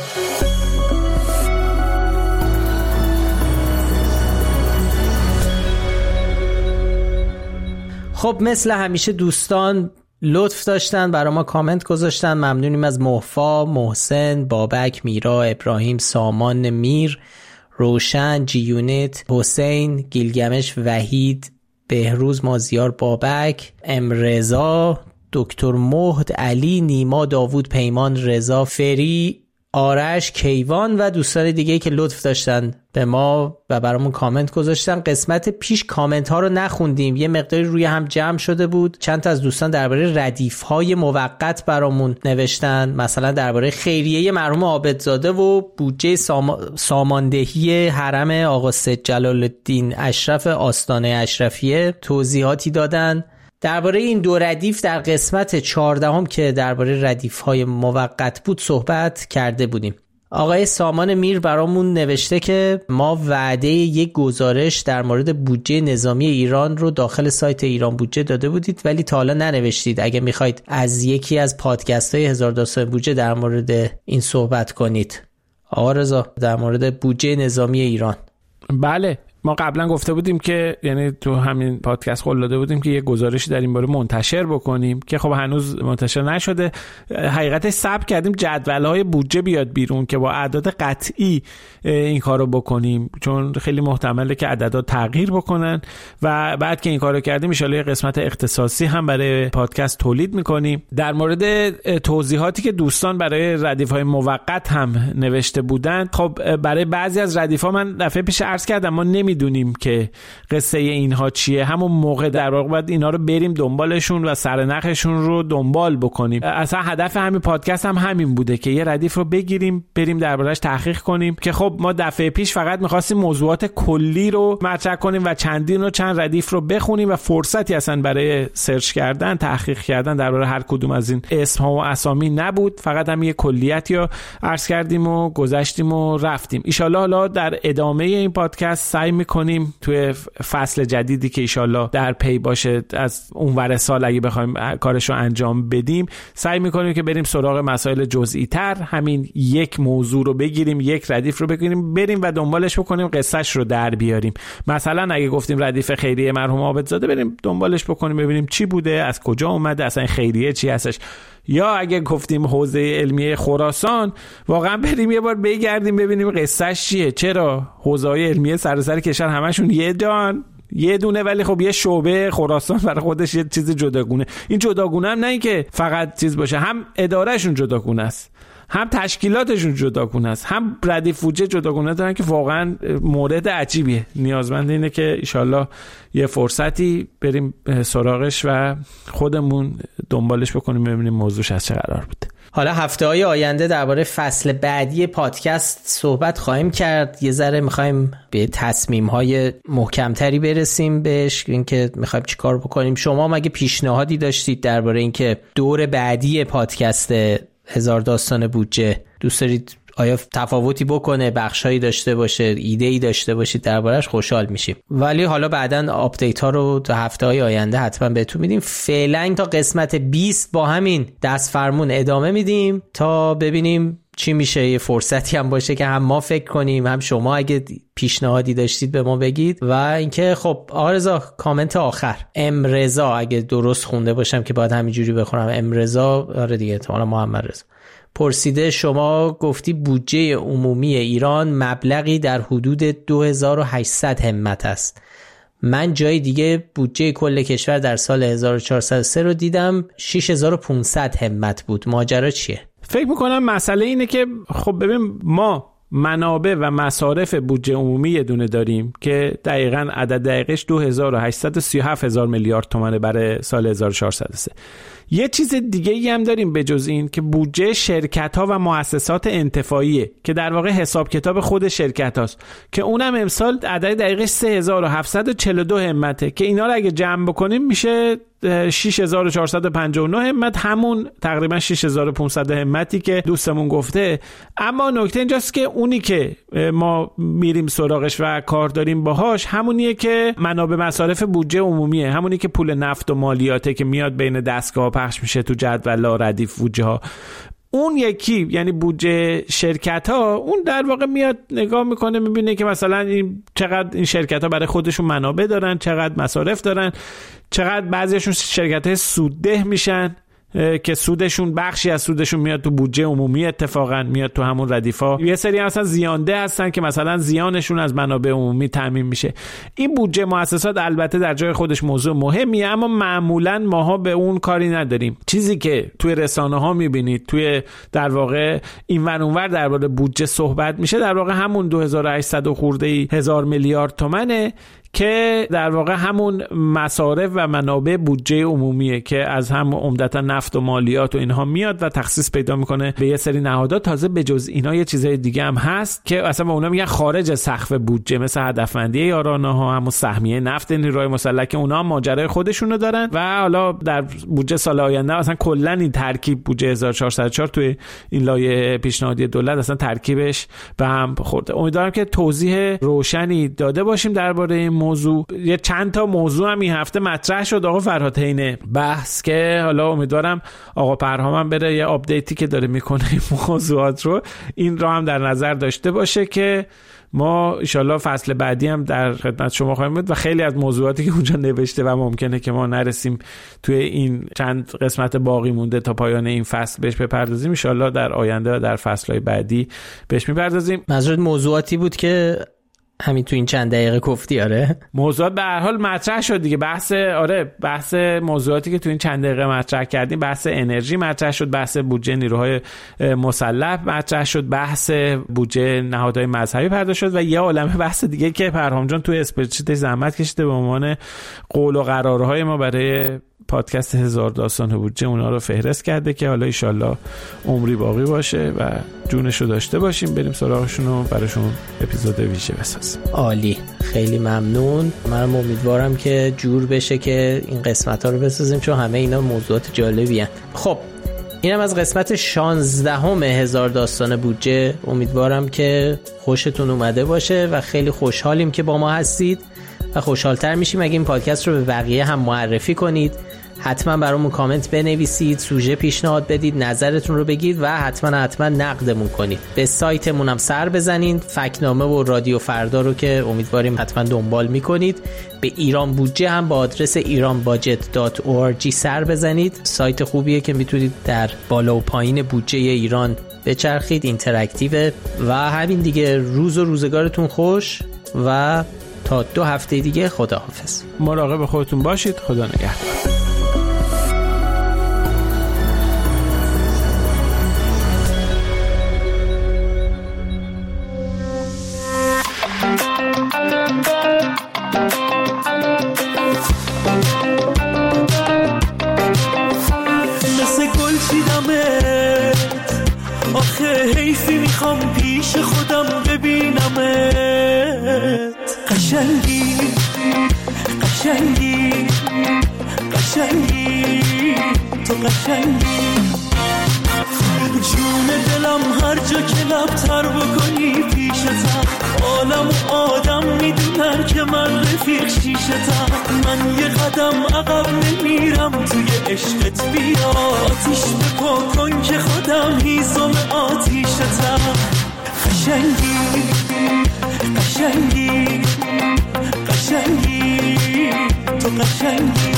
خب مثل همیشه دوستان لطف داشتن برای ما کامنت گذاشتن، ممنونیم از محفا، محسن، بابک، میرا، ابراهیم، سامان، میر، روشن، جیونت، حسین، گیلگمش، وحید، بهروز، مازیار، بابک، امرزا، دکتر مهد، علی، نیما، داوود، پیمان، رضا، فری، آرش، کیوان و دوستان دیگه که لطف داشتن به ما و برامون کامنت گذاشتن. قسمت پیش کامنت ها رو نخوندیم، یه مقداری روی هم جمع شده بود. چند تا از دوستان درباره ردیف های موقت برامون نوشتن، مثلا درباره خیریه مرحوم عابدزاده و بودجه سام... ساماندهی حرم آقا سید جلال الدین اشرف آستانه اشرفیه توضیحاتی دادن. درباره این دو ردیف در قسمت چهاردهم که درباره ردیف‌های موقت بود صحبت کرده بودیم. آقای سامان میر برامون نوشته که ما وعده یک گزارش در مورد بودجه نظامی ایران رو داخل سایت ایران بودجه داده بودید ولی تا حالا ننوشتید. اگه میخواید از یکی از پادکست‌های هزار داستان بودجه در مورد این صحبت کنید. آقا رضا در مورد بودجه نظامی ایران. بله، ما قبلا گفته بودیم که یعنی تو همین پادکست قول داده بودیم که یه گزارشی در این باره منتشر بکنیم که خب هنوز منتشر نشده. حقیقتش صبر کردیم جدول‌های بودجه بیاد بیرون که با اعداد قطعی این کارو بکنیم، چون خیلی محتمله که عددها تغییر بکنن و بعد که این کارو کردیم ان شاءالله قسمت اختصاصی هم برای پادکست تولید میکنیم. در مورد توضیحاتی که دوستان برای ردیف‌های موقت هم نوشته بودن، خب برای بعضی از ردیف‌ها من دفعه پیش عرض کردم ما نمی نمیدونیم که قصه اینها چیه، همون موقع در واقع باید اینا رو بریم دنبالشون و سرنخشون رو دنبال بکنیم. اصلا هدف همین پادکست هم همین بوده که یه ردیف رو بگیریم بریم دربارش تحقیق کنیم، که خب ما دفعه پیش فقط می‌خواستیم موضوعات کلی رو مطرح کنیم و چندین و چند ردیف رو بخونیم و فرصتی اصلا برای سرچ کردن، تحقیق کردن درباره هر کدوم از این اسم‌ها و اسامی نبود. فقط هم یه کلیتی رو عرض کردیم و گذشتیم و رفتیم. ان شاءالله حالا در ادامه این پادکست سعی می‌کنیم توی فصل جدیدی که ان شاءالله در پی باشه از اونور سال اگه بخوایم کارش رو انجام بدیم، سعی می‌کنیم که بریم سراغ مسائل جزئی‌تر، همین یک موضوع رو بگیریم، یک ردیف رو بگیریم، بریم و دنبالش بکنیم، قصه‌اش رو در بیاریم. مثلا اگه گفتیم ردیف خیریه مرحوم عابدزاده، بریم دنبالش بکنیم ببینیم چی بوده، از کجا اومده، اصلا خیریه چی هستش. یا اگه گفتیم حوزه علمیه خراسان، واقعا بریم یه بار بگردیم ببینیم قصه‌اش چیه، چرا حوزه‌های علمیه سراسر کشور همشون یه جان یه دونه ولی خب یه شعبه خراسان برای خودش یه چیز جداگونه. این جداگونه هم نه این که فقط چیز باشه، هم ادارهشون جداگونه است، هم تشکیلاتشون جداگونه است، هم ردیف بودجه جداگونه دارن که واقعا مورد عجیبیه. نیازمند اینه که ان شاءالله یه فرصتی بریم سراغش و خودمون دنبالش بکنیم ببینیم موضوعش از چه قرار بوده. حالا هفته‌های آینده درباره فصل بعدی پادکست صحبت خواهیم کرد. یه ذره می‌خوایم به تصمیم‌های محکم‌تری برسیم بهش، اینکه می‌خوایم چیکار بکنیم. شما مگه پیشنهادی داشتید درباره اینکه دور بعدی پادکست هزار داستان بودجه دوست دارید آیا تفاوتی بکنه، بخشایی داشته باشه، ایده‌ای داشته باشید دربارش، خوشحال میشیم. ولی حالا بعداً آپدیت ها رو تا هفته‌های آینده حتما بهتون میدیم. فعلا تا قسمت بیست با همین دست فرمون ادامه میدیم تا ببینیم چی میشه. یه فرصتی هم باشه که هم ما فکر کنیم، هم شما اگه پیشنهادی داشتید به ما بگید. و اینکه خب آقا رضا کامنت آخر، ام رضا اگه درست خونده باشم که باید همینجوری بخونم، ام رضا، آره دیگه احتمالاً محمد رضا، پرسیده شما گفتی بودجه عمومی ایران مبلغی در حدود دو هزار و هشتصد همت است. من جای دیگه بودجه کل کشور در سال هزار و چهارصد و سه رو دیدم شش هزار و پانصد همت بود. ماجرا چیه؟ فکر میکنم مسئله اینه که خب ببین ما منابع و مصارف بودجه عمومی یه دونه داریم که دقیقاً عدد دقیقش دو هزار و هشتصد و سی و هفت هزار میلیارد تومانه برای سال هزار و چهارصد و سه. یه چیز دیگه ای هم داریم به جز این که بودجه شرکت ها و مؤسسات انتفاعیه که در واقع حساب کتاب خود شرکت هاست که اونم امسال عدد دقیقش سه هزار و هفتصد و چهل و دو همته که اینا رو اگه جمع بکنیم میشه شش هزار و چهارصد و پنجاه و نه همت، همون تقریبا شش هزار و پانصد همتی که دوستمون گفته. اما نکته اینجاست که اونی که ما میریم سراغش و کار داریم باهاش همونیه که منابع مصارف بودجه عمومیه، همونی که پول نفت و مالیاته که میاد بین دستگاه پخش میشه تو جدول ردیف بودجه ها. اون یکی یعنی بودجه شرکت ها، اون در واقع میاد نگاه میکنه میبینه که مثلا این چقدر این شرکت ها برای خودشون منابع دارن، چقدر مصارف دارن، چقدر بعضیشون شرکت های سودده میشن که سودشون بخشی از سودشون میاد تو بودجه عمومی، اتفاقا میاد تو همون ردیفا. یه سری مثلا زیانده هستن که مثلا زیانشون از منابع عمومی تامین میشه. این بودجه مؤسسات البته در جای خودش موضوع مهمیه، اما معمولا ماها به اون کاری نداریم. چیزی که توی رسانه ها میبینید، توی در واقع اینور اونور درباره بودجه صحبت میشه، در واقع همون دو هزار و هشتصد خورده ای هزار میلیارد تومنه که در واقع همون مصارف و منابع بودجه عمومیه که از هم عمدتا نفت و مالیات و اینها میاد و تخصیص پیدا میکنه به یه سری نهادات. تازه به جز اینا یه چیزای دیگه هم هست که اصلا به اونا میگن خارج از سقف بودجه، مثل هدفمندی یارانه ها، همون سهمیه نفت نیروی مسلح که اونا هم ماجرای خودشونو دارن. و حالا در بودجه سال آینده اصلا کلا این ترکیب بودجه هزار و چهارصد و چهار توی این لایحه پیشنهادی دولت اصلا ترکیبش به هم خورده. امیدوارم که توضیح روشنی داده باشیم درباره این موضوع. یه چند تا موضوع هم این هفته مطرح شد آقا فرهاد حین بحث که حالا امیدوارم آقا پرهام هم بره یه آپدیتی که داره میکنه این موضوعات رو این رو هم در نظر داشته باشه که ما انشالله فصل بعدی هم در خدمت شما خواهیم بود و خیلی از موضوعاتی که اونجا نوشته و ممکنه که ما نرسیم توی این چند قسمت باقی مونده تا پایان این فصل بهش بپردازیم، انشالله در آینده و در فصلهای بعدی بهش میپردازیم. منظورت موضوعاتی بود که همین تو این چند دقیقه گفتی. آره موضوعات به هر حال مطرح شد دیگه. بحث آره بحث موضوعاتی که تو این چند دقیقه مطرح کردیم، بحث انرژی مطرح شد، بحث بودجه نیروهای مسلح مطرح شد، بحث بودجه نهادهای مذهبی پرداخت شد و یه عالمه بحث دیگه که پرهام جان تو اسپرچیت زحمت کشیده به عنوان قول و قرارهای ما برای پادکست هزار داستان بودجه اونا رو فهرست کرده که حالا ایشالله عمری باقی باشه و جونشو داشته باشیم بریم سراغشون و براشون اپیزود ویژه بسازیم. عالی، خیلی ممنون. منم امیدوارم که جور بشه که این قسمت ها رو بسازیم چون همه اینا موضوعات جالبی هن. خب اینم از قسمت شانزدهم هزار داستان بودجه. امیدوارم که خوشتون اومده باشه و خیلی خوشحالیم که با ما هستید و خوشحالتر میشیم اگه این پادکست رو به بقیه هم معرفی کنید. حتما برامون کامنت بنویسید، سوژه پیشنهاد بدید، نظرتون رو بگید و حتما حتما نقدمون کنید. به سایتمون هم سر بزنید، فکتنامه و رادیو فردا رو که امیدواریم حتما دنبال میکنید. به ایران بودجه هم با آدرس ایران باجت دات او آر جی سر بزنید. سایت خوبیه که میتونید در بالا و پایین بودجه ایران بچرخید، اینتراکتیو. و همین دیگه، روز و روزگارتون خوش و تا دو هفته دیگه خداحافظ. مراقب خودتون باشید. خدا نگهدار. مثل گل چیدمت، آخه حیفی میخوام پیش خودم ببینمت. قشنگی قشنگی قشنگی تو قشنگی، جون دلم هر جا که لبتر بکنی پیشتم. عالم و آدم میدونن که من رفیق شیشتم. من یه قدم عقب نمیرم توی عشقت، بیا آتیش بپا کن که خودم هیزم آتیشتم. قشنگی قشنگی قشنگی تو قشنگی.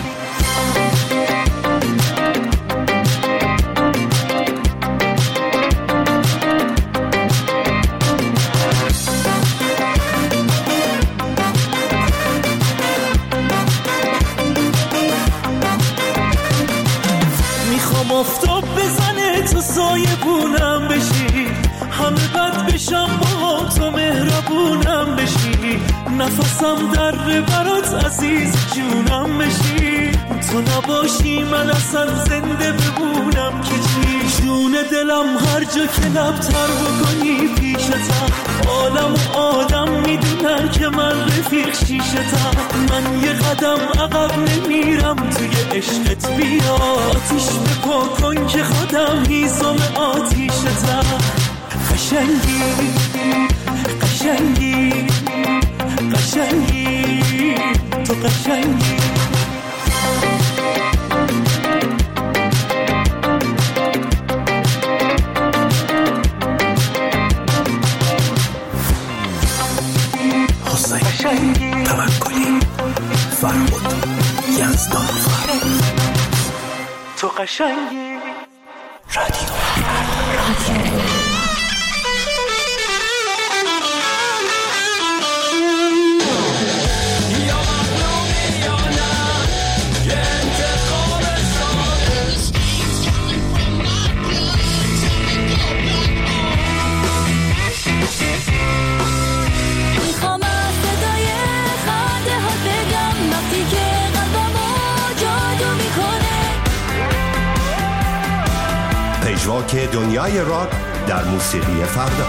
آفتاب بزنه تو سایه بونم بشی، همه بد بشم با تو مهربونم بشی. نفسم در برات عزیز جونم بشی، تو نباشی من اصلا زنده بمونم که چی. جون دلم هر جا که لبتر بکنی پیشتم. عالم و آدم میدونن که من رفیق شیشتم. من یه قدم عقب نمیرم توی عشقت، بیا آتیش بپا کن که خودم هیزم آتیشتم. قشنگی قشنگی قشنگی تو قشنگی. حسین توکلی فرمود یزدان فرمود تو قشنگی. رادیو پژواک دنیای راک در موسیقی فردا.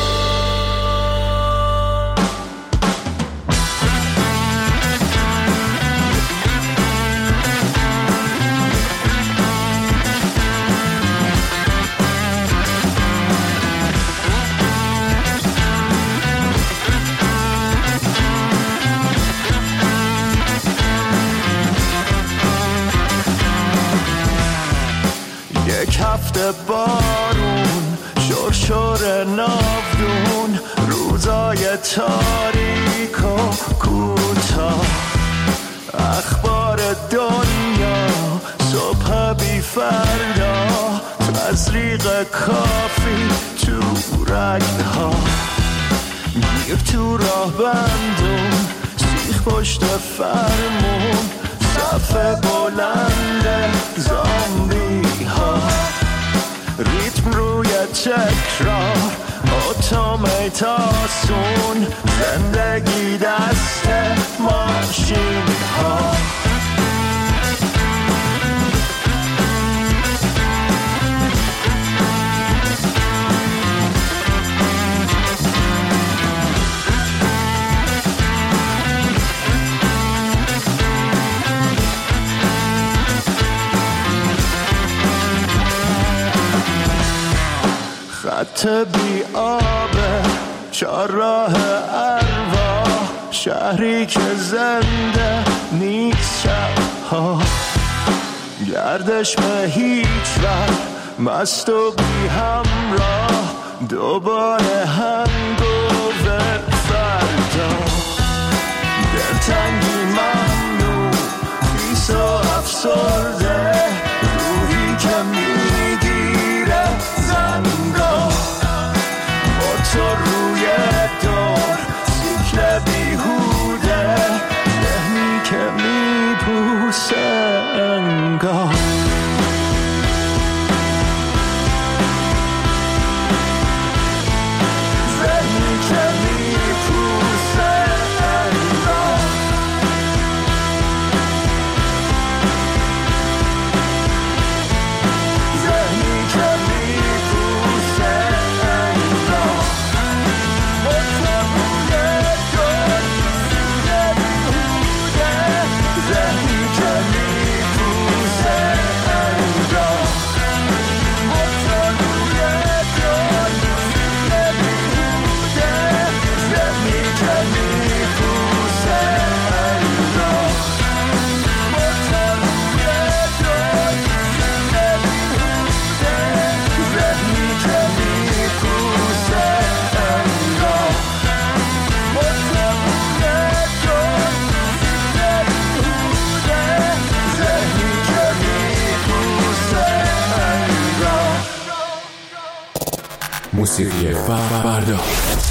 بارون شرشر ناودون، روزای تاریک و کوتاه، اخبار دنیا صبح بی فردا، تزریق کافی تو رگها. گیر تو راه بندون سیخ پشت فرمون صف بلند زامبی ها ریتم روی تکرار اتوماتاسون زندگی دست ماشین ها خط بی آبه چهارراه ارواح شهری که زنده نیست شبها گردش به هیچ وقت مست و بی همراه دوباره هنگوور فردا دلتنگی ممنوع خیس و افسرده روحی که میگیره زنگاه با تو روی دور سیکل بیهوده ذهنی که میپوسه انگاه ذهنی که میپوسه انگاه ذهنی که میپوسه انگاه با تو روی دور سیکل بیهوده ذهنی که میپوسه انگاه با تو روی دور سیکل بیهوده ذهنی که میپوسه انگاه با تو روی دور سیکل بیهوده ذهنی که میپوسه انگاه با تو روی دور سیکل بیهوده ذهنی که میپوسه انگاه موسیقی فردا.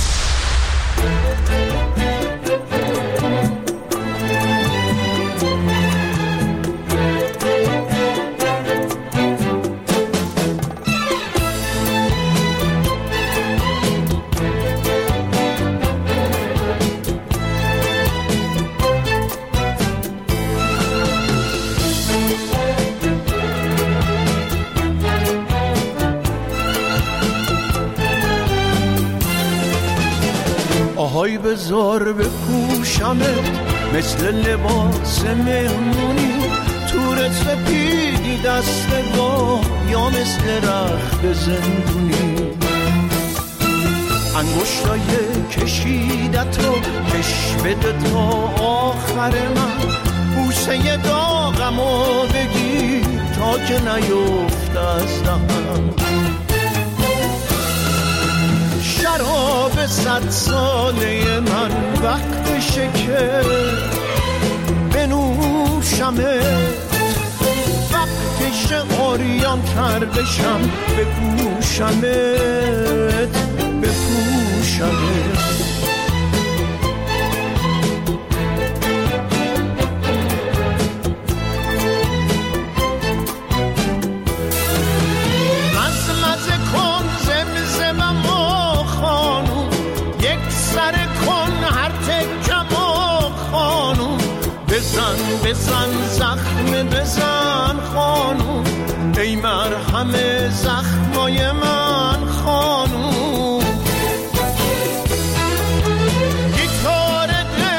آهای بذار بپوشمت مثل لباس مهمونی تور سپیدی دستگاه یا مثل رخت زندونی انگشتای کشیدت رو کش بده تا آخر من بوسه داغمو بگیر تا که نیفت از دهنم شراب صد ساله من وقتشه که بنوشمت وقتشه عریان تر بشم بپوشمت بپوشمت بزن بزن زخم بزن خانوم ای مرهم زخمای من خانوم گیتار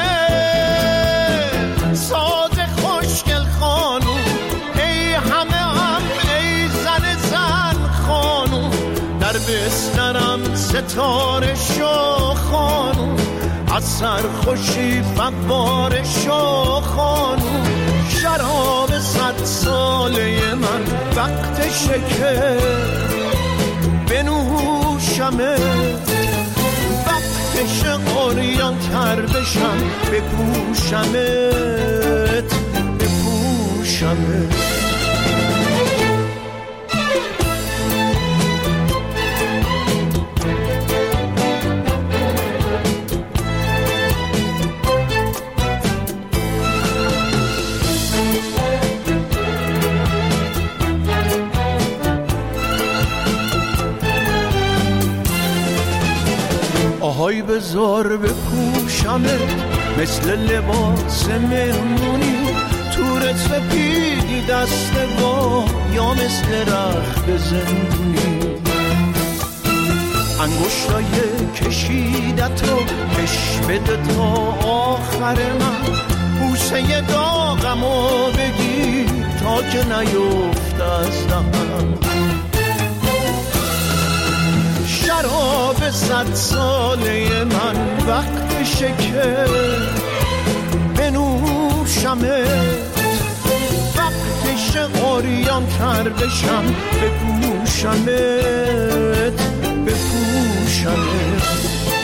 دل ساز خوشگل خانوم ای همه هم ای زن زن خانوم در بسترم ستاره شو خانوم از سرخوشی فواره شو خانوم شراب صد ساله من وقتشه که بنوشمت وقتشه عریان تر بشم بپوشمت بپوشمت وای بذار بپوشمت مثل لباس مهمونی، تور سپیدی دستگاه یا مثل رخت زندونی، انگشتای کشیدت رو کش بده تا آخر من، بوسه داغمو بگیر تا که نیفت از دهنم. شراب صد ساله من وقتشه که بنوشمت، وقتشه عریان تر بشم بپوشمت بپوشمت.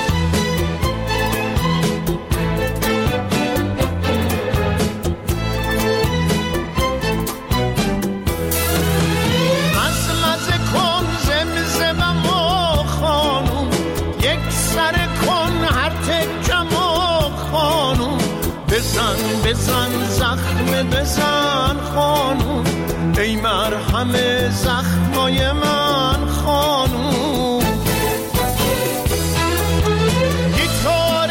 بزن بزن زخم بزن خانوم، ای مرهم زخمای من خانوم. گیتار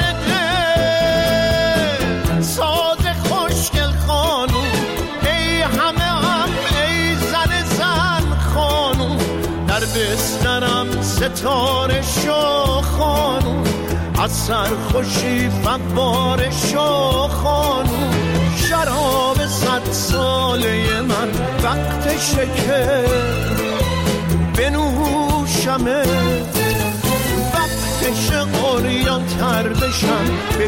دل ساز خوشگل خانوم، ای همه هم ای زن زن خانوم، در بسترم ستاره شو خانوم، از سرخوشی فواره شو خانوم. شراب صد ساله من وقتشه که بنوشمت، وقتشه عریان تر بشم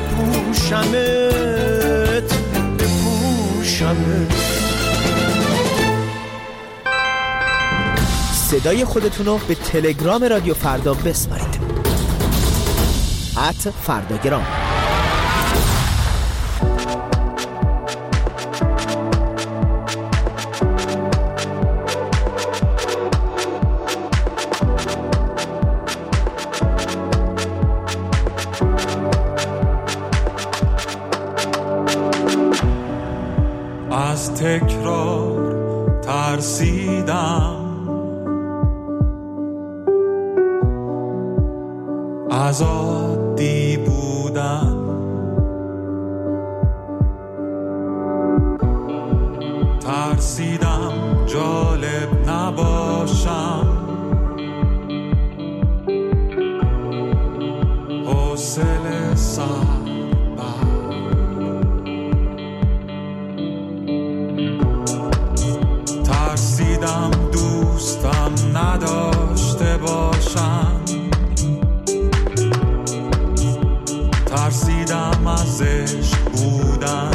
بپوشمت بپوشمت. صدای خودتونو به تلگرام رادیو فردا بسپارید. ات فرداگرام. از تکرار ترسیدم، از عادی بودن ترسیدم جالب نباشم، حوصله سر ترسیدم دوستم نداشته باشم، ترسیدم از عشق بودن،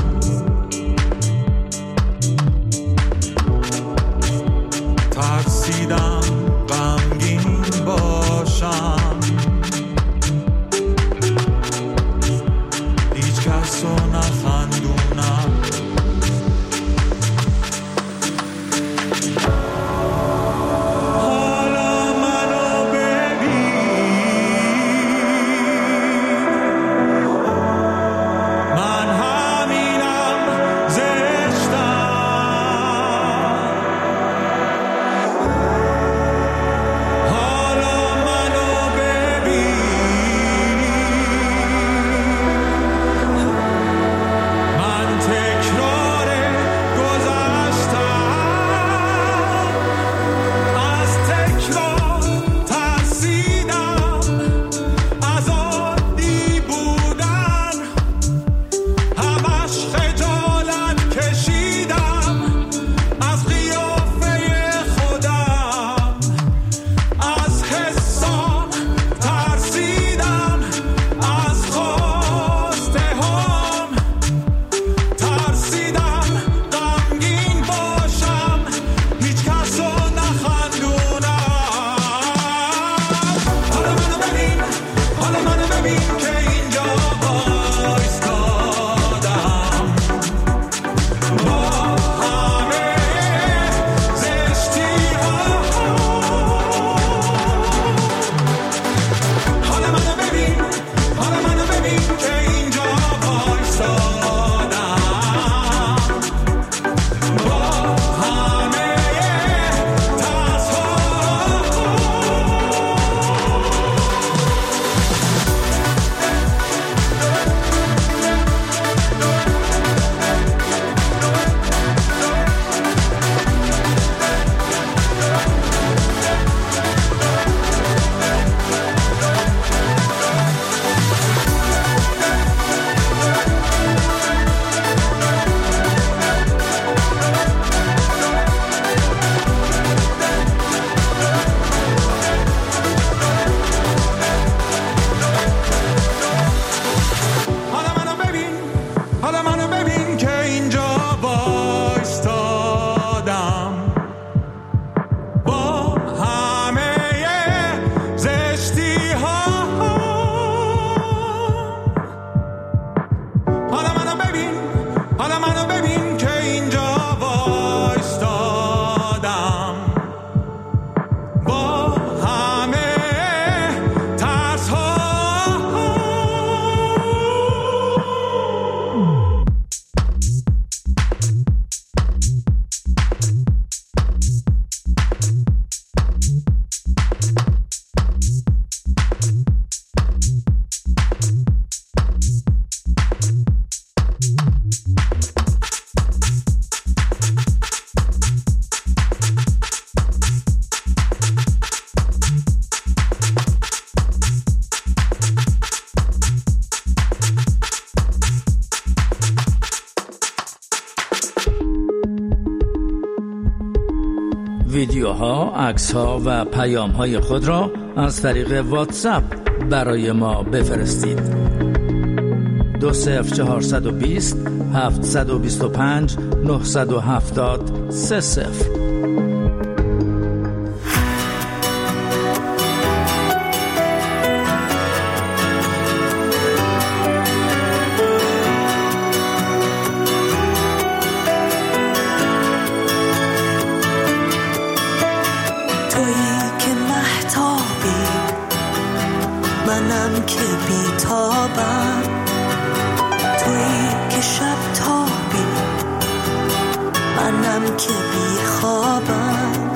ترسیدم غمگین باشم، هیچ کس رو نخندونم. ها، عکس ها و پیام های خود را از طریق واتساپ برای ما بفرستید. دو صفر چهارصد و بیست هفتصد و بیست و پنج نهصد و هفتاد سه صفر. منم که بیتابم، تویی که شب تابی، منم که بیخوابم.